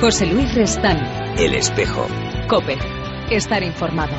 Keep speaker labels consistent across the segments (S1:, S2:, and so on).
S1: José Luis Restán.
S2: El Espejo.
S1: COPE. Estar informado.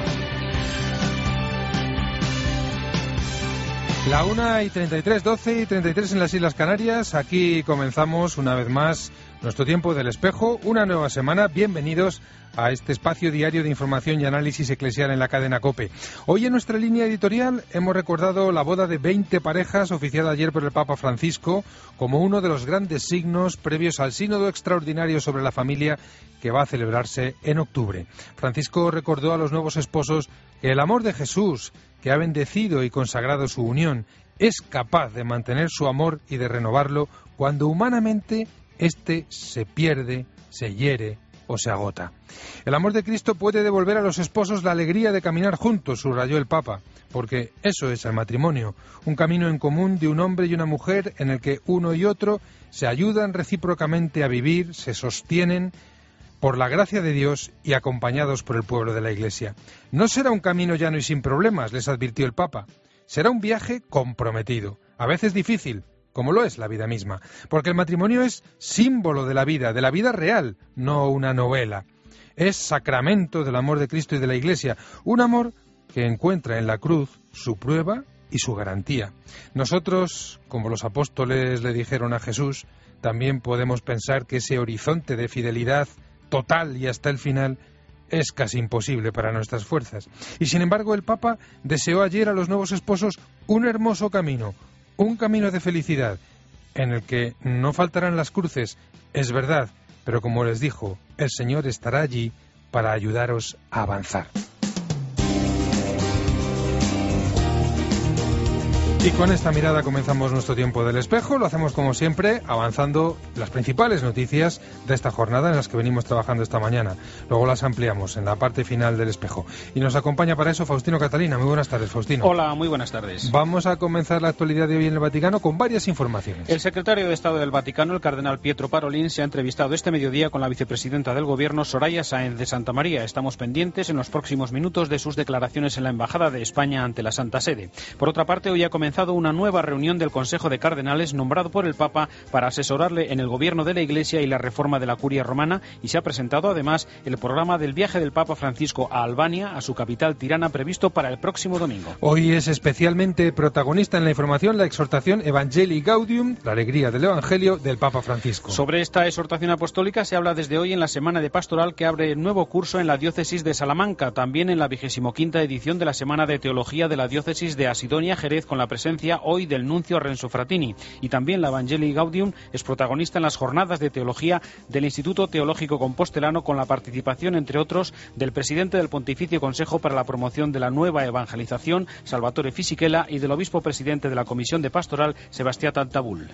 S3: La 1:33, 12:33 en las Islas Canarias. Aquí comenzamos una vez más nuestro tiempo del Espejo. Una nueva semana. Bienvenidos a este espacio diario de información y análisis eclesial en la cadena COPE. Hoy en nuestra línea editorial hemos recordado la boda de 20 parejas oficiada ayer por el Papa Francisco como uno de los grandes signos previos al sínodo extraordinario sobre la familia que va a celebrarse en octubre. Francisco recordó a los nuevos esposos que el amor de Jesús, que ha bendecido y consagrado su unión, es capaz de mantener su amor y de renovarlo cuando humanamente éste se pierde, se hiere o se agota. El amor de Cristo puede devolver a los esposos la alegría de caminar juntos, subrayó el Papa, porque eso es el matrimonio, un camino en común de un hombre y una mujer en el que uno y otro se ayudan recíprocamente a vivir, se sostienen por la gracia de Dios y acompañados por el pueblo de la Iglesia. No será un camino llano y sin problemas, les advirtió el Papa. Será un viaje comprometido, a veces difícil, como lo es la vida misma, porque el matrimonio es símbolo de la vida real, no una novela. Es sacramento del amor de Cristo y de la Iglesia, un amor que encuentra en la cruz su prueba y su garantía. Nosotros, como los apóstoles le dijeron a Jesús, también podemos pensar que ese horizonte de fidelidad total y hasta el final es casi imposible para nuestras fuerzas. Y sin embargo el Papa deseó ayer a los nuevos esposos un hermoso camino, un camino de felicidad, en el que no faltarán las cruces, es verdad, pero como les dijo, el Señor estará allí para ayudaros a avanzar. Y con esta mirada comenzamos nuestro tiempo del Espejo. Lo hacemos como siempre, avanzando las principales noticias de esta jornada en las que venimos trabajando esta mañana. Luego las ampliamos en la parte final del Espejo. Y nos acompaña para eso Faustino Catalina. Muy buenas tardes, Faustino.
S4: Hola, muy buenas tardes.
S3: Vamos a comenzar la actualidad de hoy en el Vaticano con varias informaciones.
S4: El secretario de Estado del Vaticano, el cardenal Pietro Parolin, se ha entrevistado este mediodía con la vicepresidenta del Gobierno, Soraya Sáenz de Santa María. Estamos pendientes en los próximos minutos de sus declaraciones en la Embajada de España ante la Santa Sede. Por otra parte, hoy ha comenzado una nueva reunión del Consejo de Cardenales nombrado por el Papa para asesorarle en el gobierno de la Iglesia y la reforma de la Curia Romana, y se ha presentado además el programa del viaje del Papa Francisco a Albania, a su capital Tirana, previsto para el próximo domingo.
S3: Hoy es especialmente protagonista en la información la exhortación Evangelii Gaudium, la alegría del Evangelio del Papa Francisco.
S4: Sobre esta exhortación apostólica se habla desde hoy en la Semana de Pastoral, que abre nuevo curso en la diócesis de Salamanca, también en la 25ª edición de la Semana de Teología de la diócesis de Asidonia Jerez, con la presencia hoy del nuncio Renzo Frattini, y también la Evangelii Gaudium es protagonista en las jornadas de teología del Instituto Teológico Compostelano, con la participación, entre otros, del presidente del Pontificio Consejo para la Promoción de la Nueva Evangelización, Salvatore Fisichella, y del obispo presidente de la Comisión de Pastoral, Sebastián Tantabul.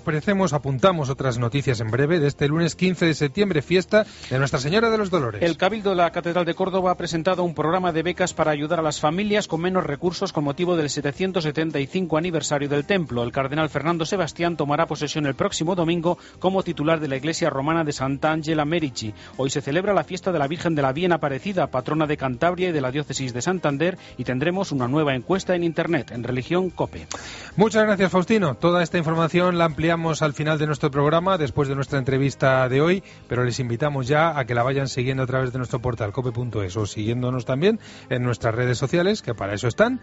S3: Apuntamos otras noticias en breve de este lunes 15 de septiembre, fiesta de Nuestra Señora de los Dolores.
S4: El Cabildo de la Catedral de Córdoba ha presentado un programa de becas para ayudar a las familias con menos recursos con motivo del 775 aniversario del templo. El cardenal Fernando Sebastián tomará posesión el próximo domingo como titular de la Iglesia Romana de Sant'Angela Merici. Hoy se celebra la fiesta de la Virgen de la Bien Aparecida, patrona de Cantabria y de la diócesis de Santander, y tendremos una nueva encuesta en internet, en Religión COPE.
S3: Muchas gracias, Faustino. Toda esta información la ampliamos al final de nuestro programa, después de nuestra entrevista de hoy, pero les invitamos ya a que la vayan siguiendo a través de nuestro portal cope.es o siguiéndonos también en nuestras redes sociales, que para eso están.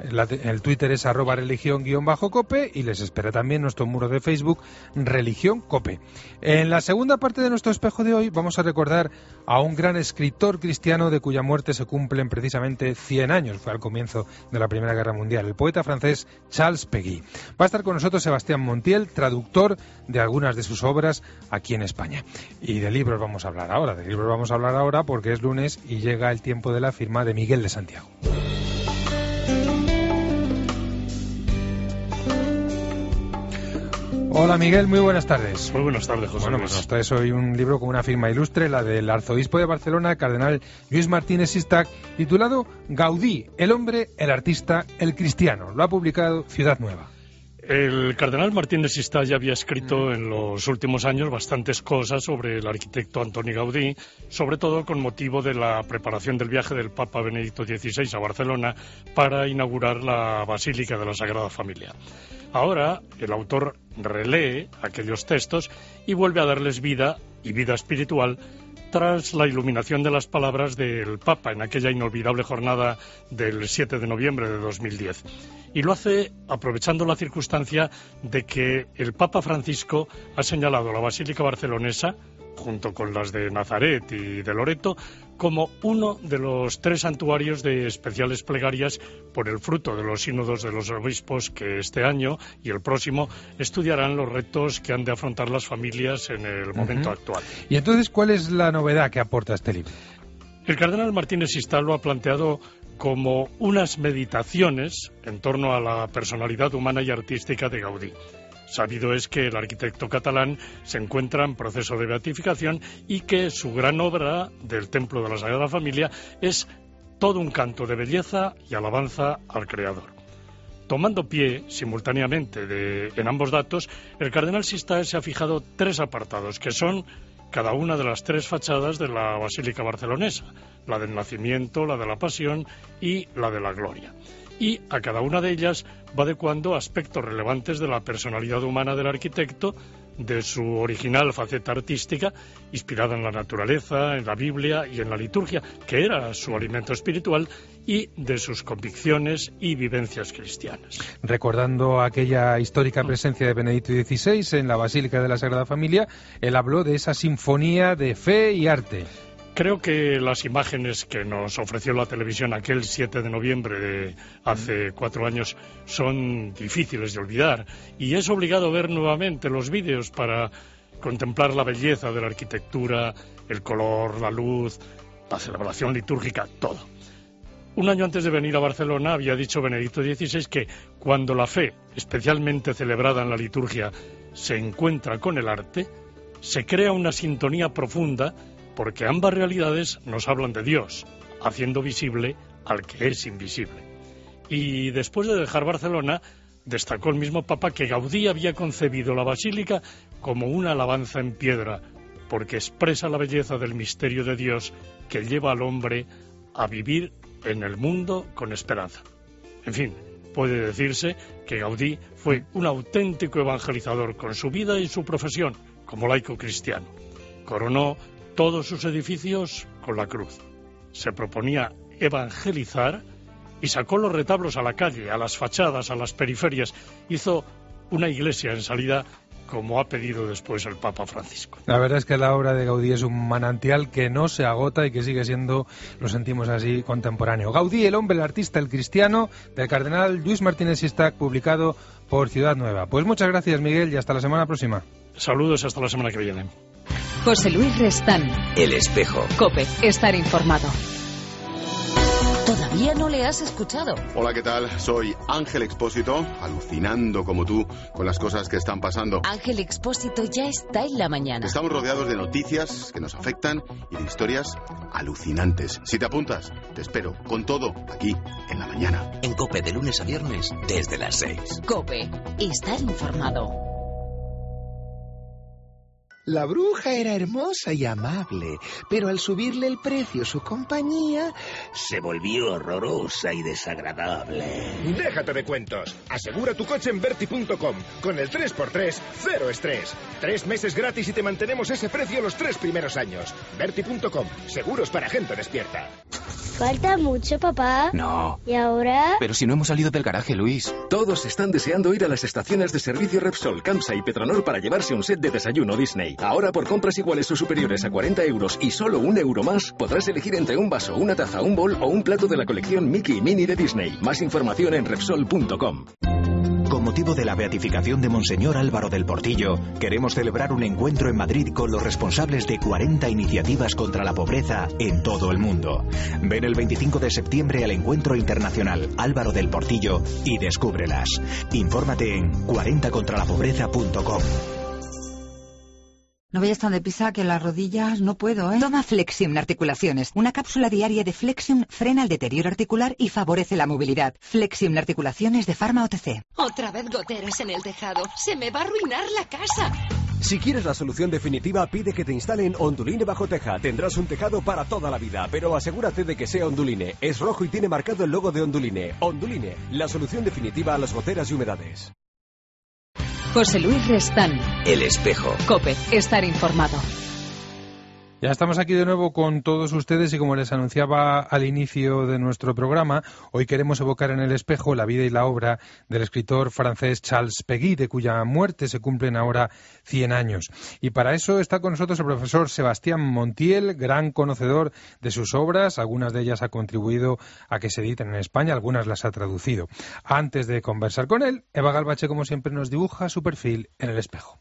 S3: El Twitter es @religión_cope y les espera también nuestro muro de Facebook Religión COPE. En la segunda parte de nuestro espejo de hoy vamos a recordar a un gran escritor cristiano de cuya muerte se cumplen precisamente 100 años, fue al comienzo de la Primera Guerra Mundial, el poeta francés Charles Péguy. Va a estar con nosotros Sebastián Montiel, traductor de algunas de sus obras aquí en España. Y de libros vamos a hablar ahora, porque es lunes y llega el tiempo de la firma de Miguel de Santiago. Hola Miguel, muy buenas tardes.
S5: Muy buenas tardes, José Luis.
S3: Pues nos traes hoy un libro con una firma ilustre, la del arzobispo de Barcelona, cardenal Lluís Martínez Sistac, titulado Gaudí, el hombre, el artista, el cristiano. Lo ha publicado Ciudad Nueva.
S5: El cardenal Martínez Sistac ya había escrito en los últimos años bastantes cosas sobre el arquitecto Antoni Gaudí, sobre todo con motivo de la preparación del viaje del Papa Benedicto XVI a Barcelona para inaugurar la Basílica de la Sagrada Familia. Ahora el autor relee aquellos textos y vuelve a darles vida y vida espiritual tras la iluminación de las palabras del Papa en aquella inolvidable jornada del 7 de noviembre de 2010. Y lo hace aprovechando la circunstancia de que el Papa Francisco ha señalado la Basílica Barcelonesa, junto con las de Nazaret y de Loreto, como uno de los 3 santuarios de especiales plegarias por el fruto de los sínodos de los obispos que este año y el próximo estudiarán los retos que han de afrontar las familias en el momento actual.
S3: ¿Y entonces cuál es la novedad que aporta este libro?
S5: El cardenal Martínez Sista lo ha planteado como unas meditaciones en torno a la personalidad humana y artística de Gaudí. Sabido es que el arquitecto catalán se encuentra en proceso de beatificación y que su gran obra del Templo de la Sagrada Familia es todo un canto de belleza y alabanza al Creador. Tomando pie simultáneamente en ambos datos, el cardenal Sista se ha fijado 3 apartados, que son cada una de las 3 fachadas de la Basílica Barcelonesa, la del Nacimiento, la de la Pasión y la de la Gloria. Y a cada una de ellas va adecuando aspectos relevantes de la personalidad humana del arquitecto, de su original faceta artística, inspirada en la naturaleza, en la Biblia y en la liturgia, que era su alimento espiritual, y de sus convicciones y vivencias cristianas.
S3: Recordando aquella histórica presencia de Benedicto XVI en la Basílica de la Sagrada Familia, él habló de esa sinfonía de fe y arte.
S5: Creo que las imágenes que nos ofreció la televisión aquel 7 de noviembre de hace 4 años son difíciles de olvidar, y es obligado ver nuevamente los vídeos para contemplar la belleza de la arquitectura, el color, la luz, la celebración litúrgica, todo. Un año antes de venir a Barcelona había dicho Benedicto XVI que cuando la fe, especialmente celebrada en la liturgia, se encuentra con el arte, se crea una sintonía profunda, porque ambas realidades nos hablan de Dios, haciendo visible al que es invisible. Y después de dejar Barcelona, destacó el mismo Papa que Gaudí había concebido la Basílica como una alabanza en piedra, porque expresa la belleza del misterio de Dios que lleva al hombre a vivir en el mundo con esperanza. En fin, puede decirse que Gaudí fue un auténtico evangelizador con su vida y su profesión como laico cristiano. Coronó todos sus edificios con la cruz. Se proponía evangelizar y sacó los retablos a la calle, a las fachadas, a las periferias. Hizo una iglesia en salida, como ha pedido después el Papa Francisco.
S3: La verdad es que la obra de Gaudí es un manantial que no se agota y que sigue siendo, lo sentimos así, contemporáneo. Gaudí, el hombre, el artista, el cristiano, del cardenal Lluís Martínez Sista, publicado por Ciudad Nueva. Pues muchas gracias, Miguel, y hasta la semana próxima.
S5: Saludos, hasta la semana que viene.
S1: José Luis Restán.
S2: El Espejo.
S1: COPE. Estar informado.
S6: ¿Todavía no le has escuchado?
S7: Hola, ¿qué tal? Soy Ángel Expósito, alucinando como tú con las cosas que están pasando.
S6: Ángel Expósito ya está en la mañana.
S7: Estamos rodeados de noticias que nos afectan y de historias alucinantes. Si te apuntas, te espero con todo aquí en la mañana.
S2: En COPE de lunes a viernes desde las 6.
S6: COPE. Estar informado.
S8: La bruja era hermosa y amable, pero al subirle el precio su compañía,
S9: se volvió horrorosa y desagradable.
S10: Déjate de cuentos. Asegura tu coche en Verti.com. Con el 3x3, cero estrés. 3 meses gratis y te mantenemos ese precio los 3 primeros años. Verti.com. Seguros para gente despierta.
S11: ¿Falta mucho, papá?
S12: No.
S11: ¿Y ahora?
S12: Pero si no hemos salido del garaje, Luis.
S13: Todos están deseando ir a las estaciones de servicio Repsol, Campsa y Petronor para llevarse un set de desayuno Disney. Ahora, por compras iguales o superiores a 40 euros y solo €1 más, podrás elegir entre un vaso, una taza, un bol o un plato de la colección Mickey y Minnie de Disney. Más información en Repsol.com.
S14: Con motivo de la beatificación de Monseñor Álvaro del Portillo, queremos celebrar un encuentro en Madrid con los responsables de 40 iniciativas contra la pobreza en todo el mundo. Ven el 25 de septiembre al Encuentro Internacional Álvaro del Portillo y descúbrelas. Infórmate en 40contralapobreza.com.
S15: No vayas tan deprisa que las rodillas no puedo, ¿eh?
S16: Toma Flexium Articulaciones. Una cápsula diaria de Flexium frena el deterioro articular y favorece la movilidad. Flexium Articulaciones de Pharma OTC.
S17: Otra vez goteras en el tejado. Se me va a arruinar la casa.
S18: Si quieres la solución definitiva, pide que te instalen Onduline bajo teja. Tendrás un tejado para toda la vida, pero asegúrate de que sea Onduline. Es rojo y tiene marcado el logo de Onduline. Onduline, la solución definitiva a las goteras y humedades.
S1: José Luis Restán.
S2: El Espejo.
S1: COPE. Estar informado.
S3: Ya estamos aquí de nuevo con todos ustedes y como les anunciaba al inicio de nuestro programa, hoy queremos evocar en el espejo la vida y la obra del escritor francés Charles Péguy, de cuya muerte se cumplen ahora 100 años. Y para eso está con nosotros el profesor Sebastián Montiel, gran conocedor de sus obras. Algunas de ellas ha contribuido a que se editen en España, algunas las ha traducido. Antes de conversar con él, Eva Galbache, como siempre, nos dibuja su perfil en el espejo.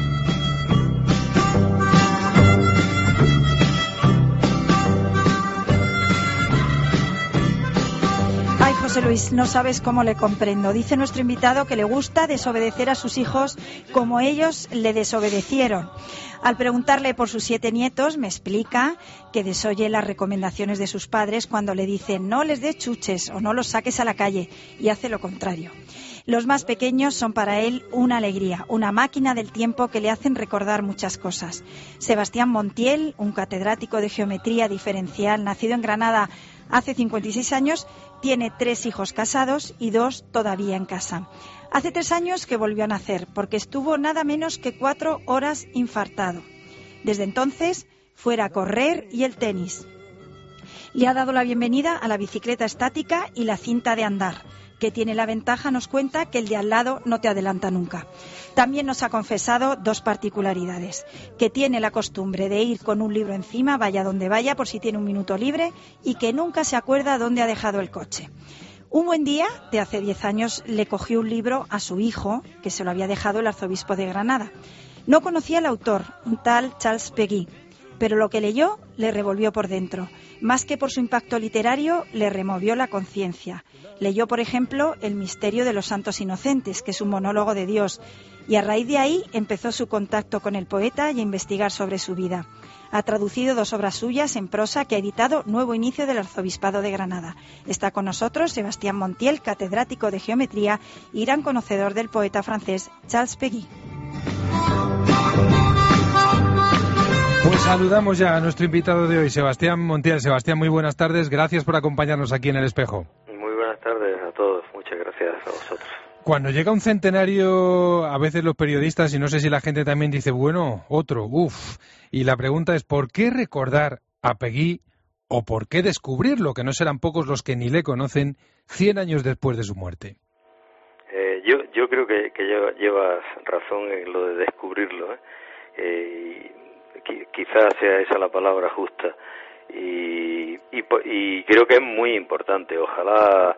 S19: Ay, José Luis, no sabes cómo le comprendo. Dice nuestro invitado que le gusta desobedecer a sus hijos como ellos le desobedecieron. Al preguntarle por sus 7 nietos, me explica que desoye las recomendaciones de sus padres cuando le dicen no les des chuches o no los saques a la calle, y hace lo contrario. Los más pequeños son para él una alegría, una máquina del tiempo que le hacen recordar muchas cosas. Sebastián Montiel, un catedrático de geometría diferencial, nacido en Granada hace 56 años, tiene 3 hijos casados y 2 todavía en casa. Hace 3 años que volvió a nacer, porque estuvo nada menos que 4 horas infartado. Desde entonces, fuera a correr y el tenis. Le ha dado la bienvenida a la bicicleta estática y la cinta de andar, que tiene la ventaja, nos cuenta, que el de al lado no te adelanta nunca. También nos ha confesado 2 particularidades: que tiene la costumbre de ir con un libro encima, vaya donde vaya, por si tiene un minuto libre, y que nunca se acuerda dónde ha dejado el coche. Un buen día, de hace 10 años, le cogió un libro a su hijo, que se lo había dejado el arzobispo de Granada. No conocía al autor, un tal Charles Péguy, pero lo que leyó le revolvió por dentro. Más que por su impacto literario, le removió la conciencia. Leyó, por ejemplo, El misterio de los santos inocentes, que es un monólogo de Dios, y a raíz de ahí empezó su contacto con el poeta y a investigar sobre su vida. Ha traducido 2 obras suyas en prosa que ha editado Nuevo Inicio del Arzobispado de Granada. Está con nosotros Sebastián Montiel, catedrático de geometría y gran conocedor del poeta francés Charles Péguy.
S3: Pues saludamos ya a nuestro invitado de hoy, Sebastián Montiel. Sebastián, muy buenas tardes. Gracias por acompañarnos aquí en El Espejo.
S20: Muy buenas tardes a todos. Muchas gracias a vosotros.
S3: Cuando llega un centenario, a veces los periodistas, y no sé si la gente también dice, bueno, otro, y la pregunta es, ¿por qué recordar a Péguy o por qué descubrirlo? Que no serán pocos los que ni le conocen 100 años después de su muerte.
S20: Yo creo que llevas razón en lo de descubrirlo, quizás sea esa la palabra justa, y creo que es muy importante. Ojalá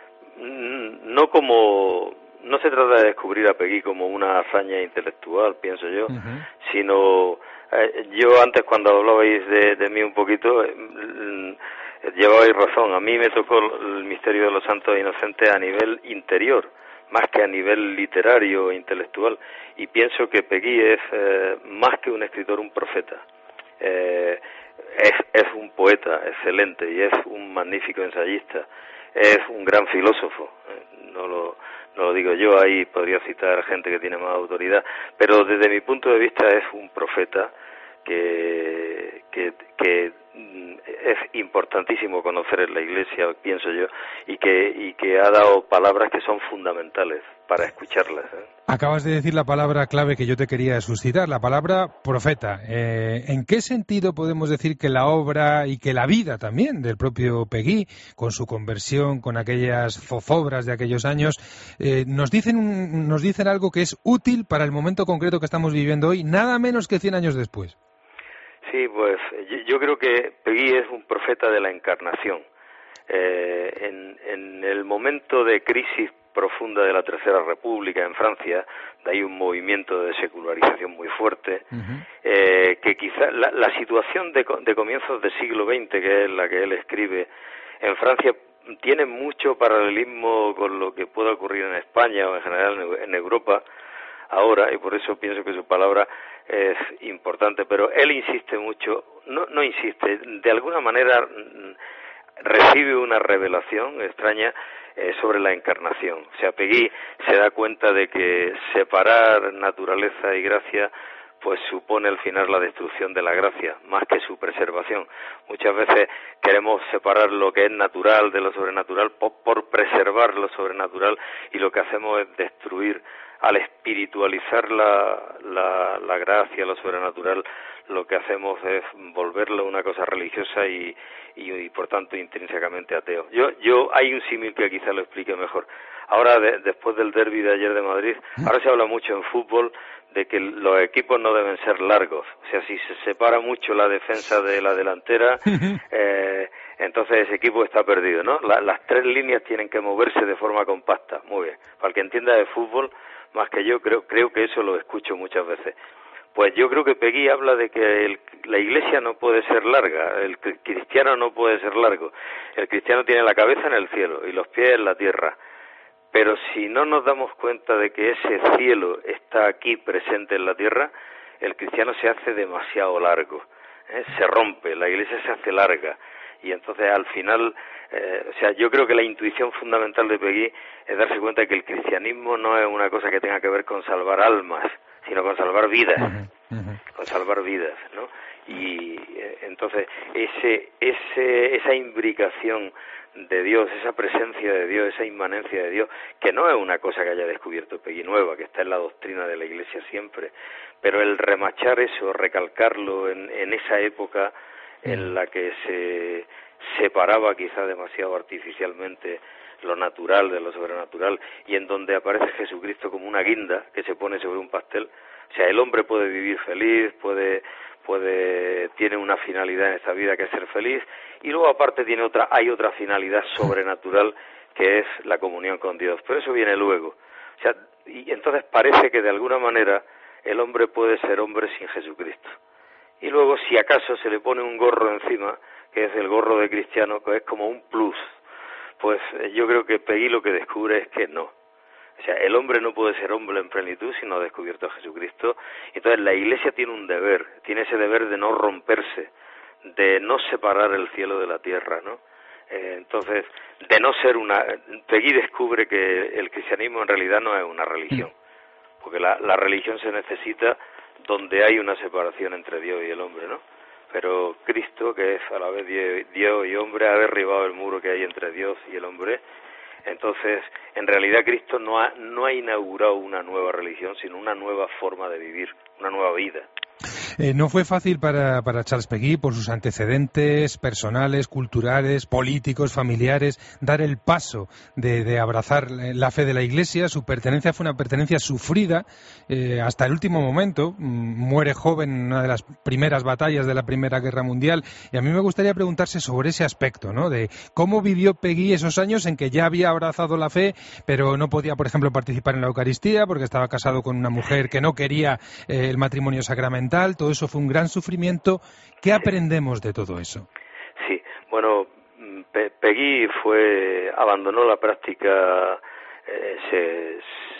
S20: no se trata de descubrir a Péguy como una hazaña intelectual, pienso yo, sino yo antes, cuando hablabais de mí un poquito, llevabais razón. A mí me tocó el misterio de los santos inocentes a nivel interior, más que a nivel literario e intelectual, y pienso que Péguy es más que un escritor, un profeta. Es un poeta excelente y es un magnífico ensayista, es un gran filósofo. No lo digo yo, ahí podría citar gente que tiene más autoridad, pero desde mi punto de vista es un profeta que es importantísimo conocer en la Iglesia, pienso yo, y que ha dado palabras que son fundamentales para escucharlas.
S3: Acabas de decir la palabra clave que yo te quería suscitar, la palabra profeta. ¿En qué sentido podemos decir que la obra y que la vida también del propio Péguy, con su conversión, con aquellas zozobras de aquellos años, nos dicen algo que es útil para el momento concreto que estamos viviendo hoy, nada menos que 100 años después?
S20: Sí, pues yo creo que Péguy es un profeta de la encarnación. En el momento de crisis profunda de la Tercera República en Francia, de ahí un movimiento de secularización muy fuerte, que quizá la situación de comienzos del siglo XX, que es la que él escribe, en Francia tiene mucho paralelismo con lo que pueda ocurrir en España o en general en Europa ahora, y por eso pienso que su palabra es importante, pero él insiste mucho, no insiste, de alguna manera recibe una revelación extraña sobre la encarnación. O sea, Péguy se da cuenta de que separar naturaleza y gracia pues supone al final la destrucción de la gracia, más que su preservación. Muchas veces queremos separar lo que es natural de lo sobrenatural por preservar lo sobrenatural, y lo que hacemos es destruir, al espiritualizar la gracia, lo sobrenatural, lo que hacemos es volverlo una cosa religiosa y por tanto intrínsecamente ateo. Yo hay un símil que quizá lo explique mejor. Ahora, después del derbi de ayer de Madrid, ahora se habla mucho en fútbol de que los equipos no deben ser largos. O sea, si se separa mucho la defensa de la delantera, entonces ese equipo está perdido, ¿no? Las tres líneas tienen que moverse de forma compacta. Muy bien. Para el que entienda de fútbol, más que yo, creo que eso lo escucho muchas veces. Pues yo creo que Peggy habla de que la iglesia no puede ser larga, el cristiano no puede ser largo. El cristiano tiene la cabeza en el cielo y los pies en la tierra. Pero si no nos damos cuenta de que ese cielo está aquí presente en la tierra, el cristiano se hace demasiado largo, se rompe, la iglesia se hace larga. Y entonces al final, yo creo que la intuición fundamental de Peggy es darse cuenta de que el cristianismo no es una cosa que tenga que ver con salvar almas, sino con salvar vidas, con salvar vidas, ¿no? Y entonces esa imbricación de Dios, esa presencia de Dios, esa inmanencia de Dios, que no es una cosa que haya descubierto Peggy Nueva, que está en la doctrina de la Iglesia siempre, pero el remachar eso, recalcarlo en esa época en la que se separaba quizá demasiado artificialmente lo natural de lo sobrenatural y en donde aparece Jesucristo como una guinda que se pone sobre un pastel. O sea, el hombre puede vivir feliz, tiene una finalidad en esta vida que es ser feliz, y luego aparte hay otra finalidad sobrenatural que es la comunión con Dios, pero eso viene luego. O sea, y entonces parece que de alguna manera el hombre puede ser hombre sin Jesucristo. Y luego si acaso se le pone un gorro encima, que es el gorro de cristiano, que es como un plus, pues yo creo que Peggy lo que descubre es que no. O sea, el hombre no puede ser hombre en plenitud si no ha descubierto a Jesucristo. Entonces la Iglesia tiene un deber, tiene ese deber de no romperse, de no separar el cielo de la tierra, ¿no? Entonces, de no ser Peggy descubre que el cristianismo en realidad no es una religión, porque la religión se necesita donde hay una separación entre Dios y el hombre, ¿no? Pero Cristo, que es a la vez Dios y hombre, ha derribado el muro que hay entre Dios y el hombre. Entonces, en realidad Cristo no ha inaugurado una nueva religión, sino una nueva forma de vivir, una nueva vida.
S3: No fue fácil para Charles Peggy, por sus antecedentes personales, culturales, políticos, familiares, dar el paso de abrazar la fe de la Iglesia. Su pertenencia fue una pertenencia sufrida hasta el último momento. Muere joven en una de las primeras batallas de la Primera Guerra Mundial. Y a mí me gustaría preguntarse sobre ese aspecto, ¿no? De cómo vivió Peggy esos años en que ya había abrazado la fe, pero no podía, por ejemplo, participar en la Eucaristía porque estaba casado con una mujer que no quería el matrimonio sacramental. Todo eso fue un gran sufrimiento. ¿Qué aprendemos de todo eso?
S20: Sí, bueno, Peggy abandonó la práctica, se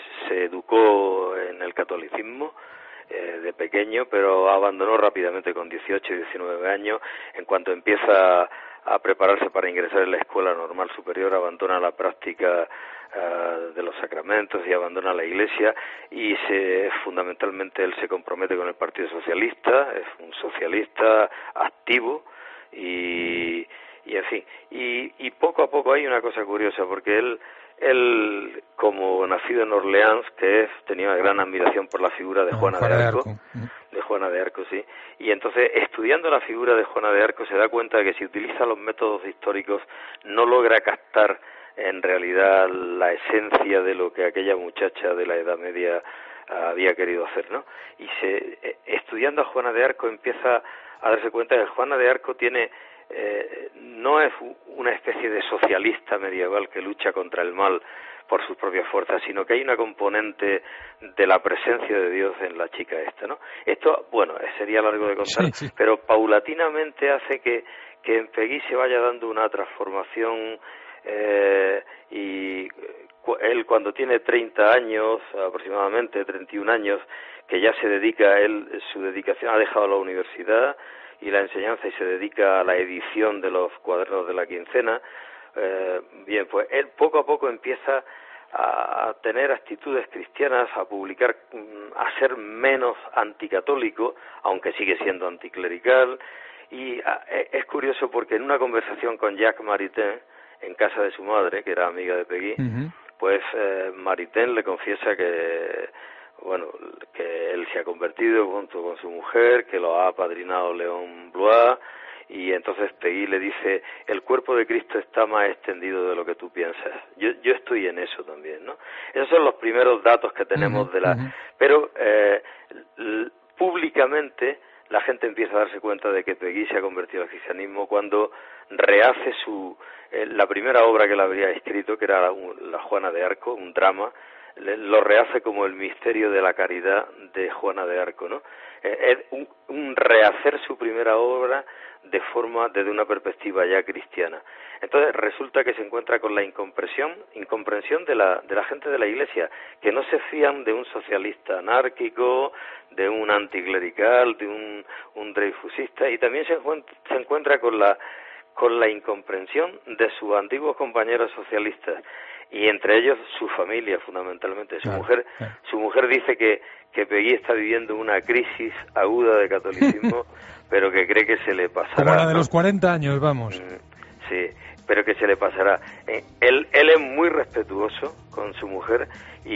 S20: educó en el catolicismo de pequeño, pero abandonó rápidamente con 18 y 19 años. En cuanto empieza a prepararse para ingresar en la escuela normal superior, abandona la práctica de los sacramentos y abandona la Iglesia y fundamentalmente él se compromete con el Partido Socialista, es un socialista activo y en fin, y poco a poco hay una cosa curiosa porque él como nacido en Orleans, tenía una gran admiración por la figura de Juana de Arco. De Juana de Arco, sí. Y entonces, estudiando la figura de Juana de Arco, se da cuenta de que si utiliza los métodos históricos no logra captar en realidad la esencia de lo que aquella muchacha de la Edad Media había querido hacer, ¿no? Y estudiando a Juana de Arco empieza a darse cuenta de que Juana de Arco no es una especie de socialista medieval que lucha contra el mal por sus propias fuerzas, sino que hay una componente de la presencia de Dios en la chica esta, ¿no? Esto, bueno, sería largo de contar, sí. Pero paulatinamente hace que en Peggy se vaya dando una transformación y él cuando tiene 30 años, aproximadamente 31 años, que ya se dedica, su dedicación ha dejado la universidad y la enseñanza y se dedica a la edición de los cuadernos de la quincena, bien, pues él poco a poco empieza a tener actitudes cristianas, a publicar, a ser menos anticatólico, aunque sigue siendo anticlerical, y es curioso porque en una conversación con Jacques Maritain, en casa de su madre, que era amiga de Peggy, pues Maritain le confiesa que, bueno, que él se ha convertido junto con su mujer, que lo ha apadrinado León Blois, y entonces Peggy le dice: el cuerpo de Cristo está más extendido de lo que tú piensas. Yo estoy en eso también, ¿no? Esos son los primeros datos que tenemos de la... Pero públicamente la gente empieza a darse cuenta de que Peggy se ha convertido al cristianismo cuando rehace la primera obra que él habría escrito, que era la Juana de Arco, un drama. Lo rehace como el misterio de la caridad de Juana de Arco, ¿no? Es un rehacer su primera obra desde una perspectiva ya cristiana. Entonces resulta que se encuentra con la incomprensión de la gente de la Iglesia, que no se fían de un socialista anárquico, de un anticlerical, de un dreyfusista, y también se encuentra con la incomprensión de sus antiguos compañeros socialistas, y entre ellos su familia, fundamentalmente. Su mujer dice que Peggy está viviendo una crisis aguda de catolicismo, pero que cree que se le pasará.
S3: Como la de los 40 años, vamos.
S20: Sí, pero que se le pasará. Él es muy respetuoso con su mujer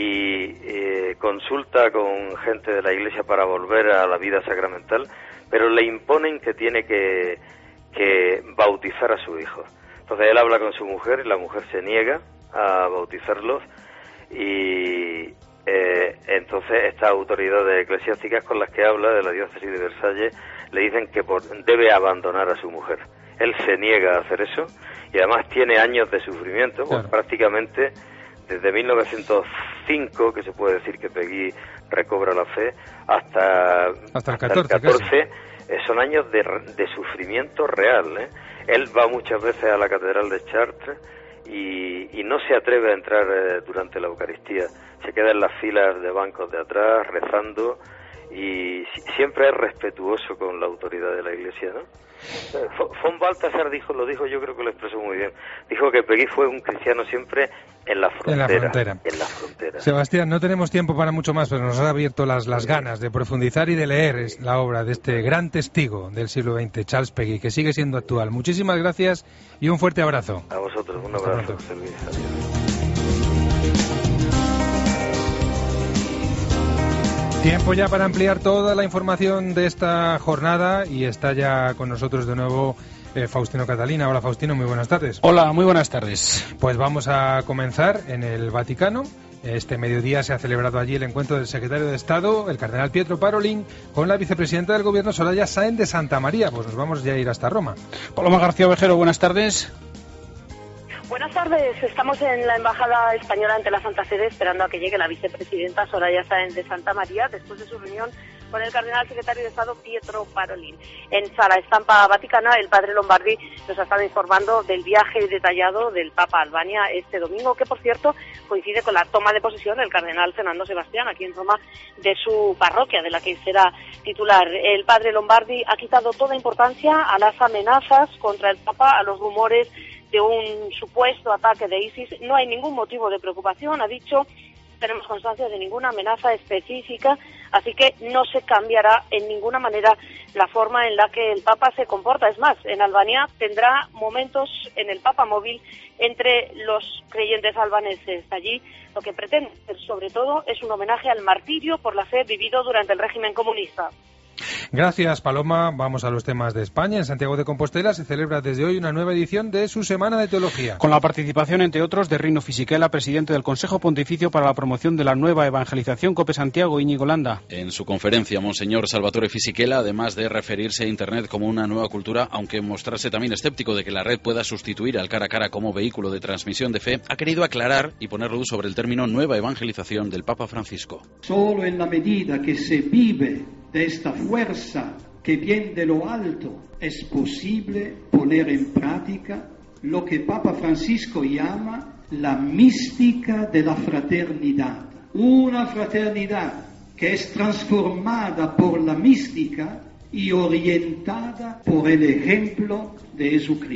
S20: y consulta con gente de la Iglesia para volver a la vida sacramental, pero le imponen que tiene que bautizar a su hijo. Entonces él habla con su mujer y la mujer se niega a bautizarlos, y entonces estas autoridades eclesiásticas con las que habla de la diócesis de Versalles le dicen que debe abandonar a su mujer. Él se niega a hacer eso y además tiene años de sufrimiento, claro. Prácticamente desde 1905, que se puede decir que Peggy recobra la fe, hasta el 14 son años de sufrimiento real, ¿eh? Él va muchas veces a la catedral de Chartres y no se atreve a entrar durante la Eucaristía. Se queda en las filas de bancos de atrás rezando y siempre es respetuoso con la autoridad de la Iglesia, ¿no? Von Balthasar lo dijo, yo creo que lo expresó muy bien. Dijo que Peggy fue un cristiano siempre en la frontera.
S3: Sebastián, no tenemos tiempo para mucho más, pero nos ha abierto las ganas de profundizar y de leer la obra de este gran testigo del siglo XX, Charles Peggy, que sigue siendo actual. Muchísimas gracias y un fuerte abrazo.
S20: A vosotros, un abrazo, José Luis. Adiós.
S3: Tiempo ya para ampliar toda la información de esta jornada y está ya con nosotros de nuevo Faustino Catalina. Hola Faustino, muy buenas tardes.
S4: Hola, muy buenas tardes.
S3: Pues vamos a comenzar en el Vaticano. Este mediodía se ha celebrado allí el encuentro del secretario de Estado, el cardenal Pietro Parolin, con la vicepresidenta del Gobierno, Soraya Sáenz de Santa María. Pues nos vamos ya a ir hasta Roma.
S4: Paloma García Ovejero, buenas tardes.
S21: Buenas tardes, estamos en la Embajada Española ante la Santa Sede esperando a que llegue la vicepresidenta Soraya Sáenz de Santa María después de su reunión con el cardenal secretario de Estado Pietro Parolin. En Sala Estampa Vaticana, el padre Lombardi nos ha estado informando del viaje detallado del Papa a Albania este domingo, que por cierto coincide con la toma de posesión del cardenal Fernando Sebastián aquí en Roma de su parroquia, de la que será titular. El padre Lombardi ha quitado toda importancia a las amenazas contra el Papa, a los rumores de un supuesto ataque de ISIS. No hay ningún motivo de preocupación, ha dicho, tenemos constancia de ninguna amenaza específica, así que no se cambiará en ninguna manera la forma en la que el Papa se comporta. Es más, en Albania tendrá momentos en el Papa móvil entre los creyentes albaneses. Allí lo que pretende, sobre todo, es un homenaje al martirio por la fe vivido durante el régimen comunista.
S3: Gracias, Paloma. Vamos a los temas de España. En Santiago de Compostela se celebra desde hoy una nueva edición de su Semana de Teología.
S4: Con la participación, entre otros, de Rino Fisichella, presidente del Consejo Pontificio para la Promoción de la Nueva Evangelización, COPE Santiago, Íñigo Landa.
S22: En su conferencia, Monseñor Salvatore Fisichella, además de referirse a Internet como una nueva cultura, aunque mostrarse también escéptico de que la red pueda sustituir al cara a cara como vehículo de transmisión de fe, ha querido aclarar y poner luz sobre el término nueva evangelización del Papa Francisco.
S23: Solo en la medida que se vive de esta fuerza que viene de lo alto, es posible poner en práctica lo que Papa Francisco llama la mística de la fraternidad. Una fraternidad que es transformada por la mística y orientada por el ejemplo de Jesucristo.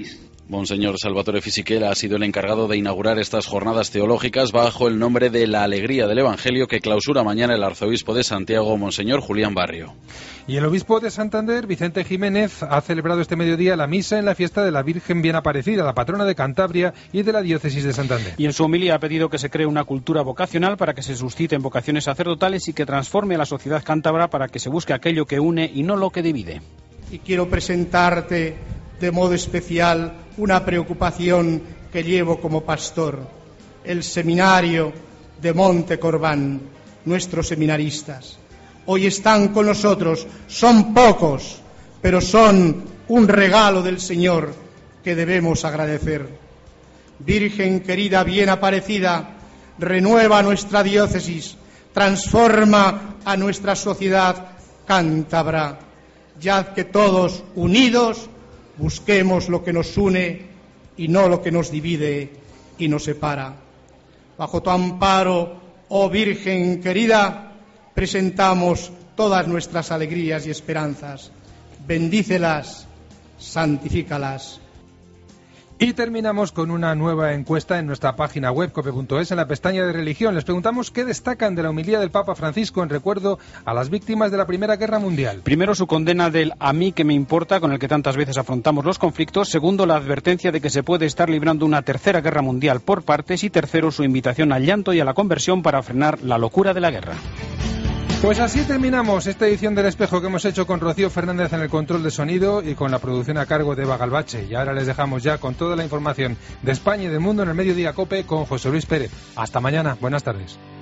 S22: Monseñor Salvatore Fisichella ha sido el encargado de inaugurar estas jornadas teológicas bajo el nombre de La Alegría del Evangelio, que clausura mañana el arzobispo de Santiago, Monseñor Julián Barrio.
S3: Y el obispo de Santander, Vicente Jiménez, ha celebrado este mediodía la misa en la fiesta de la Virgen Bien Aparecida, la patrona de Cantabria y de la diócesis de Santander.
S4: Y en su homilía ha pedido que se cree una cultura vocacional para que se susciten vocaciones sacerdotales y que transforme a la sociedad cántabra para que se busque aquello que une y no lo que divide.
S5: Y quiero presentarte de modo especial una preocupación que llevo como pastor: el seminario de Monte Corbán, nuestros seminaristas. Hoy están con nosotros, son pocos, pero son un regalo del Señor que debemos agradecer. Virgen querida, bien aparecida, renueva nuestra diócesis, transforma a nuestra sociedad cántabra. Ya que todos unidos busquemos lo que nos une y no lo que nos divide y nos separa. Bajo tu amparo, oh Virgen querida, presentamos todas nuestras alegrías y esperanzas. Bendícelas, santifícalas.
S3: Y terminamos con una nueva encuesta en nuestra página web cope.es, en la pestaña de religión. Les preguntamos qué destacan de la homilía del Papa Francisco en recuerdo a las víctimas de la Primera Guerra Mundial.
S4: Primero, su condena del "a mí que me importa", con el que tantas veces afrontamos los conflictos. Segundo, la advertencia de que se puede estar librando una tercera guerra mundial por partes. Y tercero, su invitación al llanto y a la conversión para frenar la locura de la guerra.
S3: Pues así terminamos esta edición del Espejo que hemos hecho con Rocío Fernández en el control de sonido y con la producción a cargo de Eva Galvache. Y ahora les dejamos ya con toda la información de España y del mundo en el Mediodía COPE con José Luis Pérez. Hasta mañana. Buenas tardes.